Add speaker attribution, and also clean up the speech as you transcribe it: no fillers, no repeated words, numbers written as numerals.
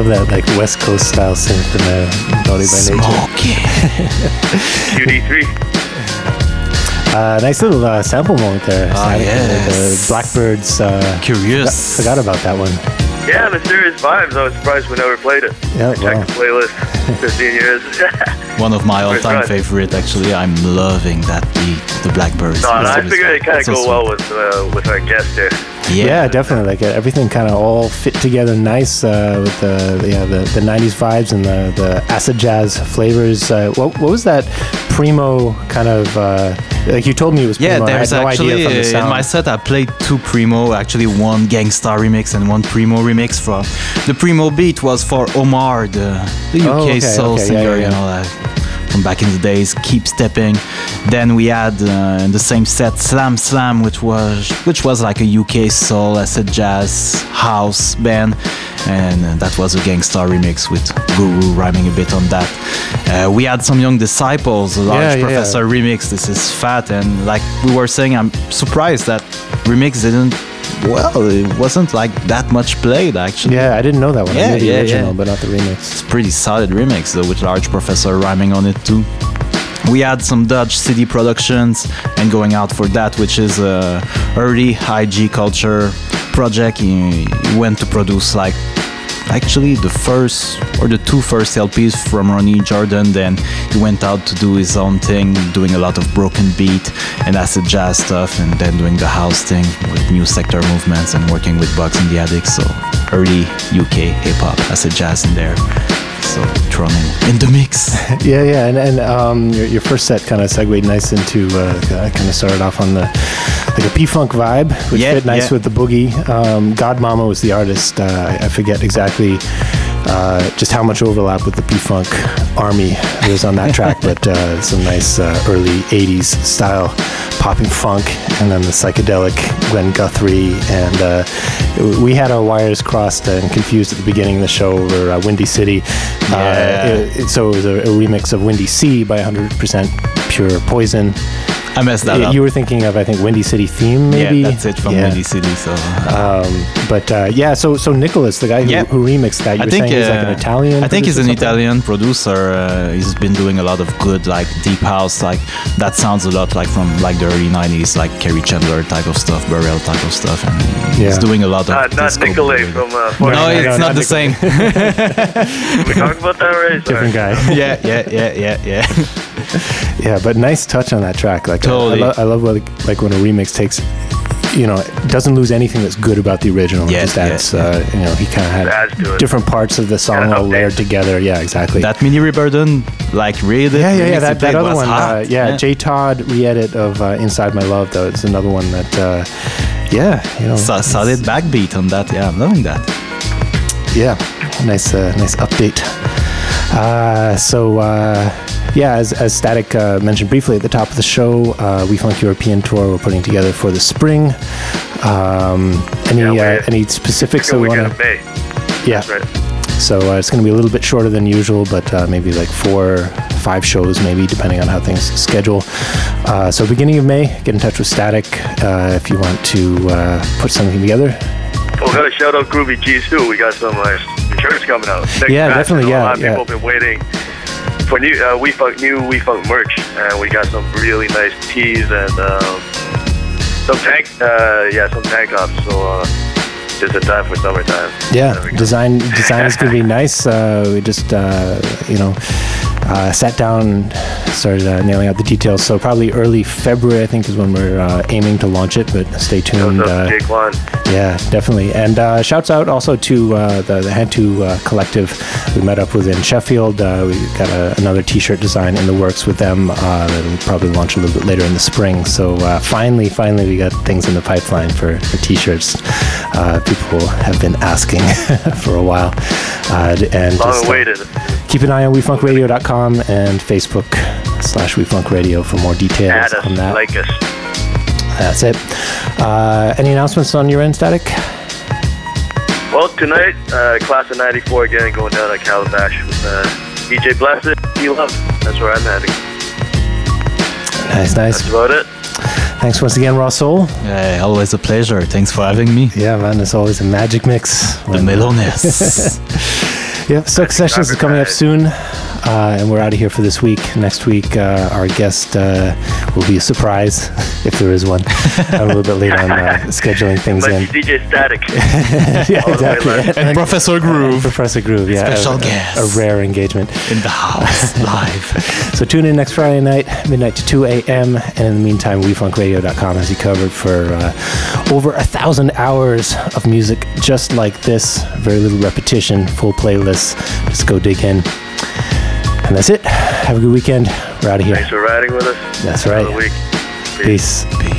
Speaker 1: love that like West Coast style synth in Naughty by
Speaker 2: Nature.
Speaker 3: QD3.
Speaker 1: Nice little sample moment there.
Speaker 2: Yes.
Speaker 1: The Blackbirds.
Speaker 2: Curious.
Speaker 1: Forgot about that one.
Speaker 3: Yeah, Mysterious Vibes. I was surprised we never played it.
Speaker 1: Yeah,
Speaker 3: Check the playlist. 15 years.
Speaker 2: One of my all-time favorite, actually. I'm loving that beat, the Blackbirds.
Speaker 3: No, I figured it kind of go well with our guest there.
Speaker 1: Yeah, definitely. Like everything kind of all fit together nice with the 90s vibes and the acid jazz flavors. What was that Primo kind of like you told me it was Primo?
Speaker 2: Yeah, there's
Speaker 1: I had no
Speaker 2: actually
Speaker 1: idea from the sound.
Speaker 2: in my set I played two Primo, actually one Gangstar remix and one Primo remix. For the Primo beat was for Omar, the UK soul singer, you know, from back in the days. Keep Stepping. Then we had in the same set Slam Slam, which was like a UK soul acid jazz house band, and that was a Gangstar remix with Guru rhyming a bit on that. We had some Young Disciples, a Large Professor remix. This is fat, and like we were saying, I'm surprised that remix didn't. Well, it wasn't like that much played actually.
Speaker 1: Yeah, I didn't know that one. I knew the original, but not the remix.
Speaker 2: It's pretty solid remix though, with Large Professor rhyming on it too. We had some Dutch City Productions and Going Out for That, which is a early IG Culture project. He went to produce like actually the first or the two first LPs from Ronnie Jordan. Then he went out to do his own thing, doing a lot of broken beat and acid jazz stuff, and then doing the house thing with New Sector movements and working with Bugs and the Addicts. So early UK hip hop acid jazz in there. So thrown in the mix.
Speaker 1: Yeah, and your first set kind of segued nice into kind of started off on the like a P-Funk vibe, which fit nice with the boogie. God Mama was the artist. I forget exactly just how much overlap with the P-Funk army there was on that track, but some nice early 80s style popping funk, and then the psychedelic Glenn Guthrie, and we had our wires crossed and confused at the beginning of the show over Windy City. So it was a remix of Windy Sea by 100% Pure Poison.
Speaker 2: I messed that up.
Speaker 1: You were thinking of, I think, Windy City Theme, maybe?
Speaker 2: Yeah, that's it from Windy City. So,
Speaker 1: so Nicholas, the guy who remixed that, you were saying he's like an Italian.
Speaker 2: I think he's an Italian producer. He's been doing a lot of good, like deep house, like that sounds a lot like from like the early '90s, like Kerry Chandler type of stuff, Burrell type of stuff, and he's doing a lot of.
Speaker 3: Not Nicolay from.
Speaker 2: No, it's not the same.
Speaker 3: We talked about that already.
Speaker 1: Different guy.
Speaker 2: Yeah.
Speaker 1: Yeah, but nice touch on that track. Like
Speaker 2: totally.
Speaker 1: I love like when a remix takes, doesn't lose anything that's good about the original. It just adds, he kind of had different parts of the song all layered together. Yeah, exactly.
Speaker 2: That mini Reburden, like re-edit.
Speaker 1: Yeah. That other one. J. Todd re-edit of Inside My Love, though, it's another one that,
Speaker 2: solid backbeat on that. Yeah, I'm loving that.
Speaker 1: Yeah, nice update. As Static mentioned briefly at the top of the show, We Funk European Tour we're putting together for the spring. Any specifics that we want to? Yeah.
Speaker 3: That's right.
Speaker 1: So it's going to be a little bit shorter than usual, but maybe like 4 or 5 shows, maybe depending on how things schedule. So beginning of May, get in touch with Static if you want to put something together.
Speaker 3: We got to shout out Groovy G's too. We got some shirts coming out.
Speaker 1: Definitely.
Speaker 3: A lot of people have been waiting for new We Funk merch, and we got some really nice tees and some tank tops. So just in time for summertime.
Speaker 1: Yeah, design is going to be nice. We just sat down and started nailing out the details. So probably early February, I think, is when we're aiming to launch it. But stay tuned.
Speaker 3: Jake Wan.
Speaker 1: Yeah, definitely. And shouts out also to the Hantu collective we met up with in Sheffield. We got another T-shirt design in the works with them that will probably launch a little bit later in the spring. So finally, we got things in the pipeline for T-shirts. People have been asking for a while. And
Speaker 3: long awaited.
Speaker 1: Keep an eye on WeFunkRadio.com and Facebook/WeFunkRadio for more details on that.
Speaker 3: Like us.
Speaker 1: That's it. Any announcements on your end, Static?
Speaker 3: Well, tonight, class of '94 again, going down at Calabash with DJ Blessed, D-Love. That's where I'm heading.
Speaker 1: Nice.
Speaker 3: That's about it.
Speaker 1: Thanks once again, Raw Soul.
Speaker 2: Always a pleasure. Thanks for having me.
Speaker 1: Yeah, man, it's always a magic mix.
Speaker 2: The Melones.
Speaker 1: Yeah, Silk Sessions is coming up soon, and we're out of here for this week. Next week, our guest will be a surprise, if there is one. I'm a little bit late on scheduling things in.
Speaker 3: DJ Static.
Speaker 1: Yeah, exactly.
Speaker 2: And Professor Groove.
Speaker 1: Professor Groove, yeah.
Speaker 2: Special guest.
Speaker 1: A rare engagement.
Speaker 2: In the house, live.
Speaker 1: So tune in next Friday night, midnight to 2 a.m. And in the meantime, WeFunkRadio.com has you covered for over 1,000 hours of music just like this. Very little repetition, full playlists. Just go dig in. And that's it. Have a good weekend. We're out of here.
Speaker 3: Thanks for riding with us.
Speaker 1: That's right.
Speaker 3: Peace.
Speaker 1: Peace.